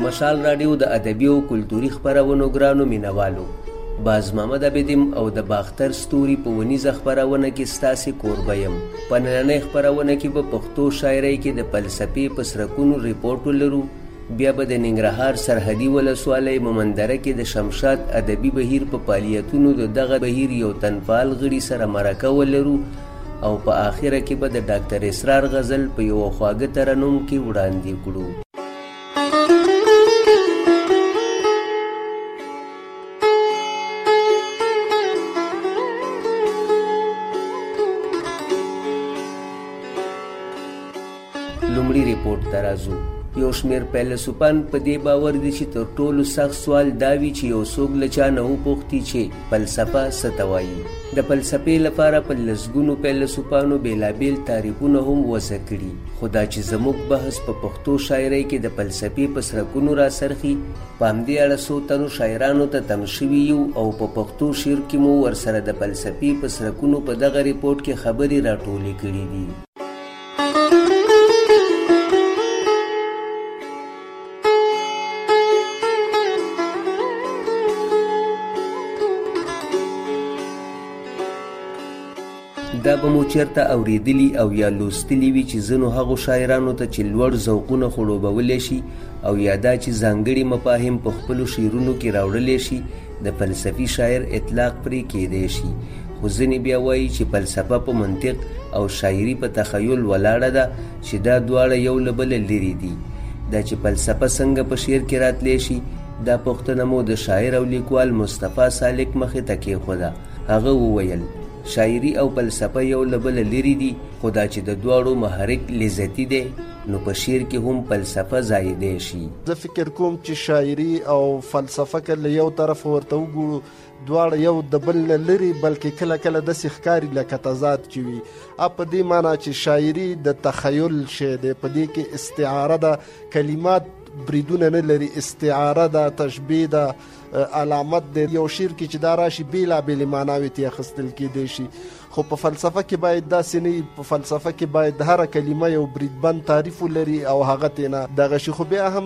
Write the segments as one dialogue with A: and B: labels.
A: مشال راډیو د ادبي او کلتوري خپرونو ګرانو مینوالو، باز محمد عبدیم او د باختر ستوري په ونیزه خپرونه کې ستاسې کوربه یم. په نننۍ خپرونه کې به پښتو شاعرۍ کې د فلسفې په سرکونو ریپورټ ولرو. بیا به د ننګرهار سرحدي ولسوالۍ مومندره کې د شمشاد ادبي بهیر په فعالیتونو د دغه بهیر یو تنفعال غړي سره مرکه ولرو او په آخره کې به د ډاکټر اسرار غزل په یو خواږه ترنم کې وړاندې کړو. لومړي ریپورټ ته راځو. یو شمېر فیلسوفان په دې باور دي چې تر ټولو سخت سوال دا وي چې یو څوک له چا نه وپوښتي چې فلسفه څه ته وایي. د فلسفې لپاره په لسګونو فیلسوفانو بېلابېل تعریفونه هم وضع کړي، خو دا چې زموږ بحث په پښتو شاعرۍ کې د فلسفې په سرکونو راسرخي، په همدې اړه څو تنو شاعرانو ته تم شوي یو او په پښتو شعر کې مو ورسره د فلسفې په سرکونو په دغه ریپورټ کې خبرې راټولې کړي دي. دا به مو چېرته اورېدلي او یا لوستلي وي چې ځینو هغو شاعرانو ته چې لوړ ذوقونه خړوبولی شي او یا دا چې ځانګړي مفاهیم په خپلو شعرونو کې راوړلی شي د فلسفي شاعر اطلاق پرې کیدی شي. خو ځینې بیا وایي چې فلسفه په منطق او شاعري په تخیل ولاړه ده چې دا دواړه یو له بله لرې دي. دا چې فلسفه څنګه په شعر کې راتلی شي، دا پوښتنه مو د شاعر او لیکوال مصطفی سالک مخې ته کېښوده. هغه وویل شاعري او فلسفه یو له بله لرې دي، خو دا چې د دواړو محرک لذتي دی نو په شعر کې هم فلسفه ځایېدی شي.
B: زه فکر کوم چې شاعري او فلسفه که له یو طرف ورته وګورو دواړه یو د بل نه لرې، بلکې کله کله داسې ښکاري لکه تضاد چې وي. په دې معنی چې شاعري د تخیل شی دی، په دې کې استعاره ده، کلمات بریدونه نه لري، استعاره ده، تشبیه ده، علامت دی. یو شعر کې چې دا راشي بېلابېلې معناوې ترې اخیستل کیدی شي، خو په فلسفه کې باید داسې نه وي. په فلسفه کې باید هره کلمه یو بریدبند تعریف ولري او هغه ترې نه دغه شي. خو بیا هم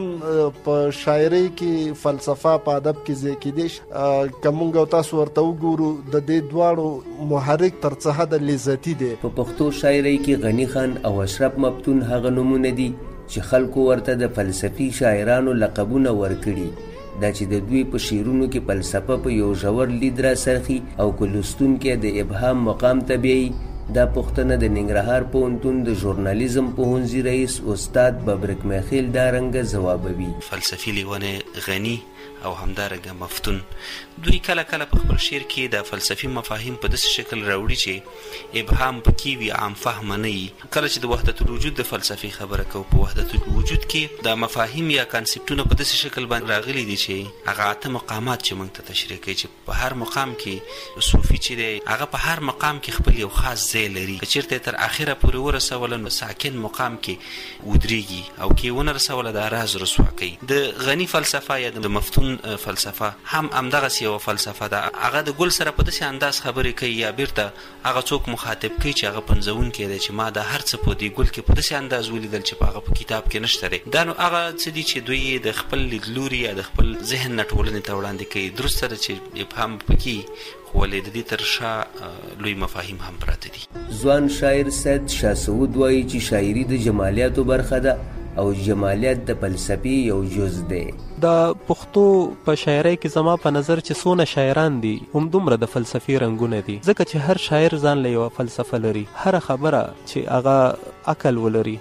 B: په شاعرۍ کې فلسفه په ادب کې ځای کیدی شي. که موږ او تاسو ورته وګورو د دې دواړو محرک تر څه حده لذتي دی.
A: په پښتو شاعرۍ کې غني خان او اشرف مفتون هغه نومونه دي چې خلکو ورته د فلسفي شاعرانو لقبونه ورکړي. دا چې د دوی په شعرونو کې فلسفه په یو ژور لید راسرخي او که لوستونکی د ابهام مقام ته بیایي، دا پوښتنه د ننګرهار پوهنتون د ژورنالیزم پوهنځي رئیس استاد ببرک میخیل دارنګه ځوابوي.
C: فلسفي لیونی غني او همدارنګه مفتون دوی کله کله په خپل شعر کې د فلسفي مفاهیم په داسې شکل راوړي چې ابهام پکې وي، عام فهمه نه وي. کله چې د وحدت الوجود د فلسفې خبره کوو، په وحدت الوجود کې د مفاهیم یا کانسپټونه په داسې شکل باندې راغلي دي چې هغه 8 مقامات چې موږ ته تشریح کوي چې په هر مقام کې صوفي چې دی هغه په هر مقام کې خپل یو خاص ځای لري. که چېرته تر اخره پورې ورسوله نو ساکن مقام کې ودرېږي، او کې ونه رسوله د راز رسوا کوي. د غني فلسفه یا د مفتون فلسفه هم همدغسې یوه فلسفه ده. هغه د ګل سره په داسې انداز خبرې کوي یا بیرته هغه څوک مخاطب کوي چې هغه پنځونکی دی چې ما دا هر څه په دې ګل کې په داسې انداز ولیدل چې په هغه په کتاب کې نشته دی. دا نو هغه څه دي چې دوی د خپل لیدلوري یا د خپل ذهن نه ټولنې ته وړاندې کوي. درسته ده چې ابهام پکې، خو ولې د دې تر شا لوی مفاهیم هم پراته دي.
A: ځوان شاعر سید شاه سعود وایي چې شاعري د جمالیاتو برخه ده او جمالیات د فلسفې یو جز دی.
D: د پښتو په شاعرۍ کې زما په نظر چې څونه شاعران دي همدومره د فلسفي رنګونه دي، ځکه چې هر شاعر ځان له یوه فلسفه لري. هره خبره چې هغه عقل ولري،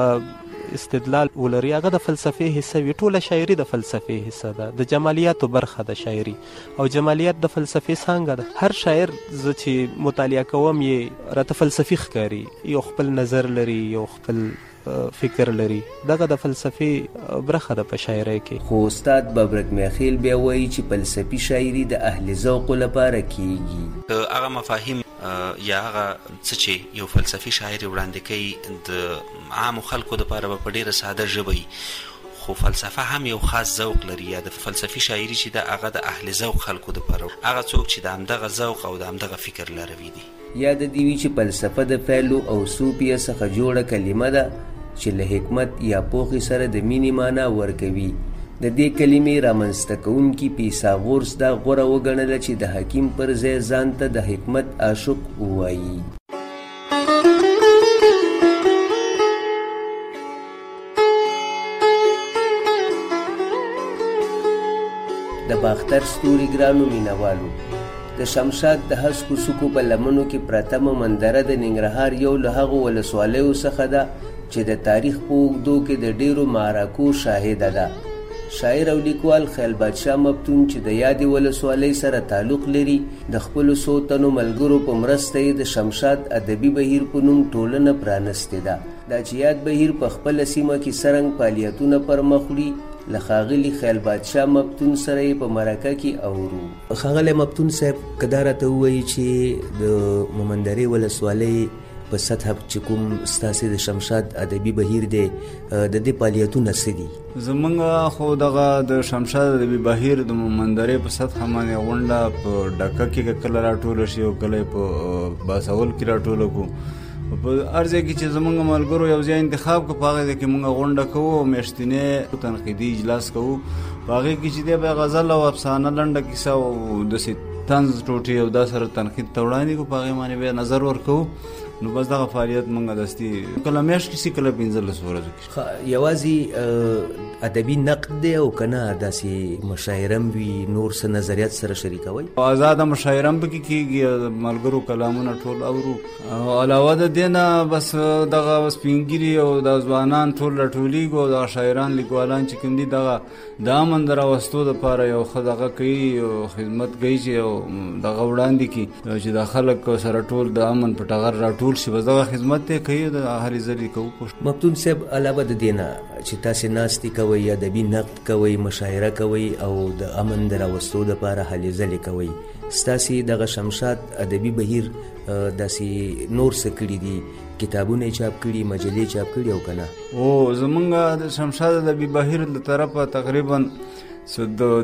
D: هغه استدلال ولري، هغه د فلسفې حصه وي. ټوله شاعري د فلسفې حصه ده، د جمالیاتو برخه ده شاعري، او جمالیات د فلسفې څانګه ده. هر شاعر زه چې مطالعه کوم یې راته فلسفي ښکاري، یو خپل نظر لري، یو خپل فکر لري. دغه د فلسفې برخه ده په شاعرۍ کې.
A: خو استاد ببرک میخیل بیا وایي چې فلسفي شاعري د اهل ذوق لپاره کیږي.
C: هغه مفاهیم یا هغه څه چې یو فلسفي شاعر وړاندې کوي د عامو خلکو دپاره به په ډېره ساده ژبه وي، خو فلسفه هم یو خاص ذوق لري. یا د فلسفي شاعري چې ده هغه د اهل ذوق خلکو دپاره، هغه څوک چې د همدغه ذوق او د همدغه فکر لاروي دي.
A: یا د دې وي چې فلسفه د فعلو او سوپیه څخه جوړه کلمه ده چې له حکمت یا پوهې سره د مینې معنا ورکوي. د دې کلمې رامنځته کوونکي پیثاغورس دا غوره وګڼله چې د حکیم پر ځای ځان ته د حکمت عاشق ووایي. د باختر ستوري ګرانو مینوالو، د شمشاد د هسکو سکو په لمنو کې پرتمه منظره د ننګرهار یو له هغو ولسوالیو څخه ده چې د تاریخ په اوږدو کې د ډیرو معرکو شاهده ده. شاعر او لیکوال خیال بادشاه مفتون چې د یادې ولسوالۍ سره تعلق لري، د خپلو څو تنو ملګرو په مرسته یې د شمشاد ادبي بهیر په نوم ټولنه پرانستې ده. دا چې یاد بهیر په خپله سیمه کې څرنګه فعالیتونه پر مخ وړي، له ښاغلي خیال بادشاه مفتون سره یې په مرکه کې اورو. ښاغلی مفتون صاحب، که دا راته ووایي چې د مومندرې ولسوالۍ په سطح چې کوم ستاسې د شمشاد ادبي بهیر دی، د دې فعالیتونه څه دي؟
E: زمونږ خو دغه د شمشاد ادبي بهیر د مومندرې په سطح باندې غونډه په ډکه کې کله راټوله شي او کله په باساول کې راټوله کو. په هر ځای کې چې زمونږ ملګرو یو ځای انتخاب کړو، په هغې کې مونږ غونډه کوو او میاشتنی تنقیدي اجلاس کوو. په هغې کې چې دی به غزل او افسانه لنډه کیسه او داسې طنز ټوټې او دا سره تنقید ته وړاندې کړو، په هغې باندې بیا نظر ورکوو. نو بس دغه فعالیت مونږ دستي کله میاشت کې سي، کله 15 ورځو کې.
A: یوازې ادبي نقد دی او که نه داسې مشاعره هم وي، نور څه نظریات سره شریکوئ؟
E: آزاده مشاعره هم پکې کېږي، ملګرو کلامونه ټول اورو. او علاوه د دې نه بس دغه سپینګیري او د ځوانان ټول راټولیږو او دغه شاعران لیکوالان چې کوم دي دغه د امن د راوستو دپاره یو ښه دغه کوي او خدمت کوي چې دغه وړاندې کړي چې د خلک سره ټول د امن په ټغر راټول شي. بس دغه خدمت یې کوي، د هرې ځلې کوو.
A: مفتون صاحب، علاوه د دې نه چې تاسې ناستې کوئ، ادبي نقد کوئ، مشاعره کوئ او د امن د راوستو دپاره هلې ځلې کوئ، ستاسې دغه شمشاد ادبي بهیر داسې نور څه کړي دي؟ کتابونه یې چاپ کړي، مجلې چاپ کړي او که نه؟
E: او زمونږ د شمشاد ادبي بهیر له طرفه تقریبا د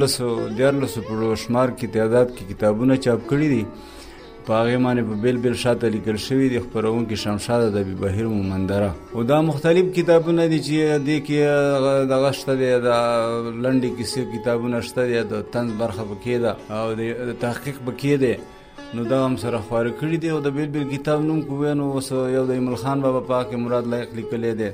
E: 12 په شمار کې تعداد کې کتابونه چاپ کړي دي. په هغې باندې په بیل بیل شاته لیکل شوي دي خپرونکي شمشاد ادبي بهیر مومندره. او دا مختلف کتابونه دي چې دې کې دغه شته دی، د لنډې کیسې کتابونه شته دی، د طنز برخه پکې ده او د تحقیق پکې دی. نو دا هم سره خواره کړي دي. او د بیل بیل کتاب نوم کو وی نو اوس یو د ایمل خان بابا پاک مراد لایق لیکلی دی.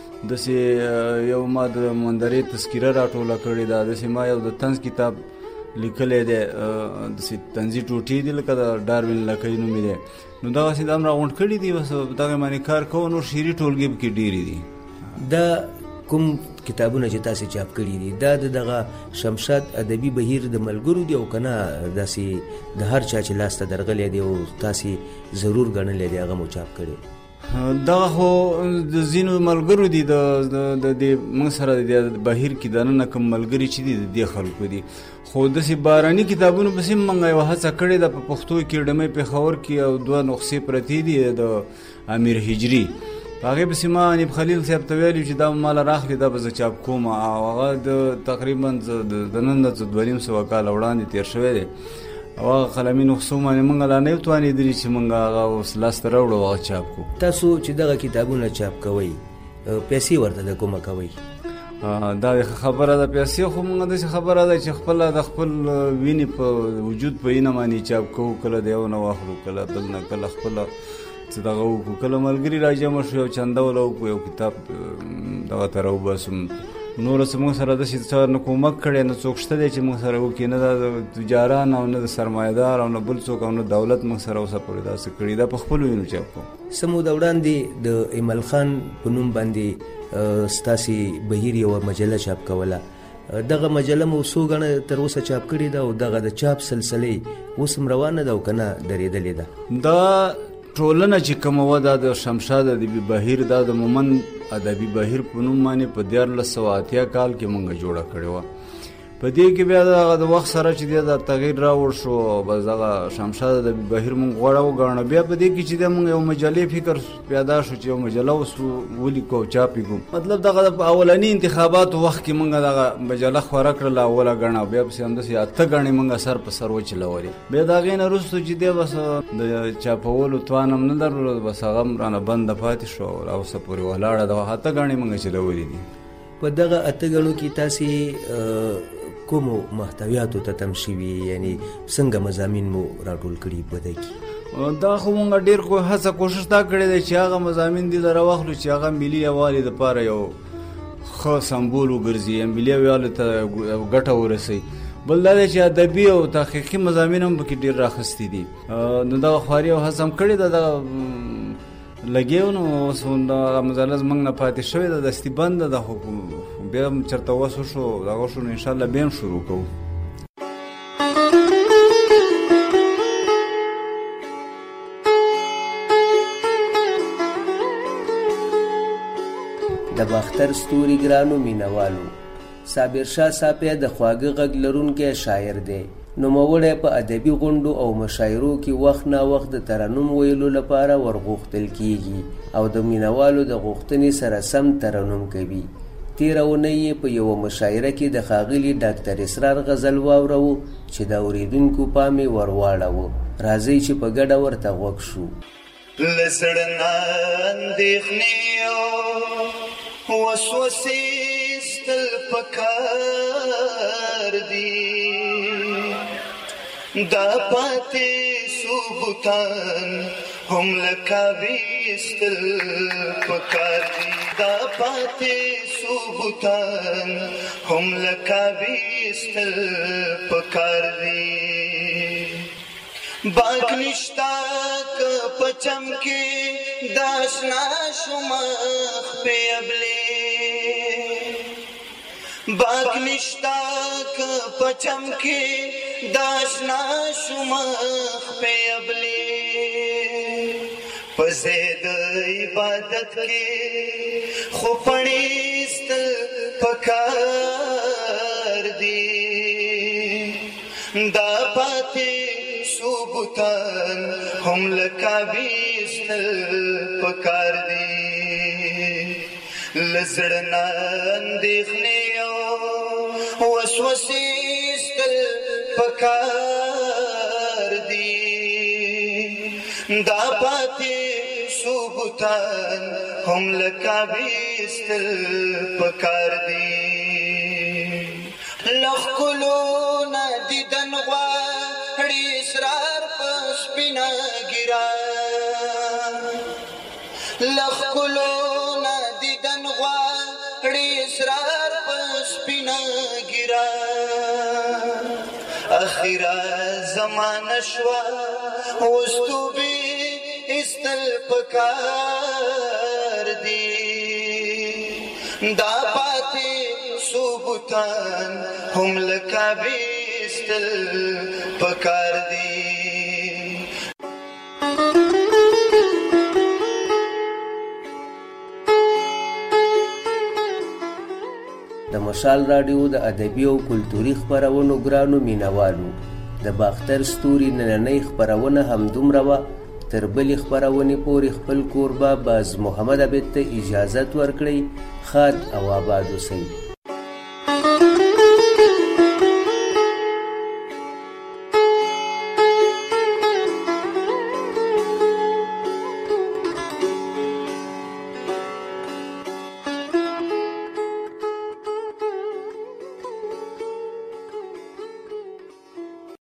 E: داسې یو ما د مومندرې تذکیره راټوله کړې ده. داسې ما یو د طنز کتاب لیکلی دی، داسې طنزي ټوټې دي لکه د ډاروین لکۍ نومې دی. نو دغسې دا هم راغونډ کړي دي، بس دغې باندې کار کوو. نور شعري ټولګې پکې ډېرې دي.
A: دا کوم کتابونه چې تاسې چاپ کړي دي، دا دغه شمشاد ادبي بهیر د ملګرو دي او که نه داسې د هر چا چې لاس ته درغلی دی او تاسې ضرور ګڼلی دی هغه مو چاپ کړی؟
E: دغه خو د ځینو ملګرو دي، د موږ سره د بهیر کې دننه کوم ملګري چې دي د دې خلکو دي. خو داسې باراني کتابونو پسې موږ یوه هڅه کړې ده. په پښتو کې ډمۍ پېښور کې او 2 نسخې پرتې دي د امیر هجري. په هغې پسې ما انیب خلیل صاحب ته ویلي چې دا ماله راخلي، دا به زه چاپ کوم. او هغه د تقریبا د نن نه 200 کاله وړاندې تېر شوی دی. او هغه قلمي نسخو باندې موږ لا نه یو توانېدلي چې موږ هغه اوس لاسته راوړو هغه چاپ کړو.
A: تاسو چې دغه کتابونه چاپ کوئ، پیسې ورته د کومه کوئ؟
E: دا خبره ده، پیسې خو موږ داسې خبره ده چې خپله د خپل وینې په وجود په اینه باندې چاپ کوو. کله د یو نه واخلو، کله بل نه، کله خپله څه دغه وکړو، کله ملګري راجمع شو یو چنده وله وکړو، یو کتاب دغه ته راوباسو. نور څه موږ سره داسې چا نه کومک کړی، نه څوک شته دی چې موږ سره وکړي، نه د تجاران او نه د سرمایهدار او نه بل څوک او نه دولت موږ سره اوسه پورې داسې کړي. دا په خپلو وینو چاپ کوو.
A: څه موده وړاندې د ایمل خان په نوم باندې ستاسې بهیر یوه مجله چاپ کوله. دغه مجله مو څو ګڼه تر اوسه چاپ کړې ده او دغه د چاپ سلسلې اوس هم روانه ده او که نه درېدلې ده؟
E: دا ټولنه چې کومه وه دا د شمشاد ادبي بهیر، دا د مومند ادبي بهیر په نوم باندې په 1480 کال کې مونږ جوړه کړې وه. په دې کې بیا د وخت سره چې دی دا تغییر راوړ شو. بس دغه شمشاد ادبي بهیر مونږ غوړه وګڼه. بیا په دې کې چې دی مونږ یو مجلې فکر پیدا شو چې یو مجله اوس ولیکو او چاپ یې کړو. مطلب دغه د اولني انتخاباتو وخت کې مونږ دغه مجله خپره کړله اوله ګڼه، بیا پسې همداسې 8 ګڼې مونږ سر په سر وچلولې. بیا د هغې نه وروسته چې دی بس د چاپولو توان هم نه درلود، بس هغه هم رانه بنده پاتې شو او اوسه پورې ولاړه ده. 8 ګڼې مونږ چلولې دي.
A: په دغه اته ګڼو کې تاسې کومو محتویاتو ته تم شوي، یعنی څنګه مضامین مو راټول کړي په دې کې؟
E: دا خو مونږ ډېر هڅه کوشش دا کړی دی چې هغه مضامین دې له راواخلو چې هغه ملي یووالي دپاره یو ښه سمبول وګرځي، ملي یووالي ته ګټه ورسوي. بل دا دی چې ادبي او تحقیقي مضامین هم پکې ډېر راخیستي دي. نو دغه خواري او هڅه هم کړې ده، دغه لګیو نو اوس دغه مزاله زموږ نه پاتې شوې ده، دستي بنده ده، خو بیا هم چېرته وس وشو دغه شو نو انشاءالله بیا هم شروع کوو.
A: د باختر ستوري ګرانو مینوالو، صابر شاه صاحب د خواږه غږ لرونکی شاعر دی. نوموړی په ادبي غونډو او مشاعرو کې وخت نا وخت د ترنم ویلو لپاره ورغوښتل کیږي او د مینوالو د غوښتنې سره سم ترنم کوي. تېره اونۍ یې په یوه مشاعره کې د ښاغلي ډاکټر اسرار غزل واورو چې د اورېدونکو پام یې ورواړوه. راځئ چې په ګډه ورته غوږ شو.
F: له زړه نه اندېښنې او وسوسې ایستل پکار دي، دا پاتې ثبوتان هم لکه ویستل پکار دي، دا پاتې ثبوتان هم لکه ویستل پکار دي. باک نشتا که پچم کې داشنا شمخ پہ ابلی، باک نشتا که پچم کې داشنا شمخ پہ ابلی. پزید عبادت کې خو پړیستل پکار دی، دا پاتې ثبوتان هم لکه ویستل پکار دي. له زړه نه اندېښنې او وسوسې ایستل پکار دي، دا پاتې ثبوتان هم لکه ویستل پکار دي. له ښکلو نه دیدن غواړي اسرار په سپینه ګیره، له ښکلو نه دیدن غواړي اسرار په سپینه ګیره. اخیره زمانه شوه اوس توبې ایستل پکار دي، دا پاتې ثبوتان هم لکه ویستل پکار دي.
A: د مشال راډیو د ادبي او کلتوري خپرونو ګرانو مینوالو، د باختر ستوري نننۍ خپرونه همدومره وه. تر بلې خپرونې پورې خپل کوربه باز محمد عبید ته اجازت ورکړئ. ښاد او آباد اوسئ.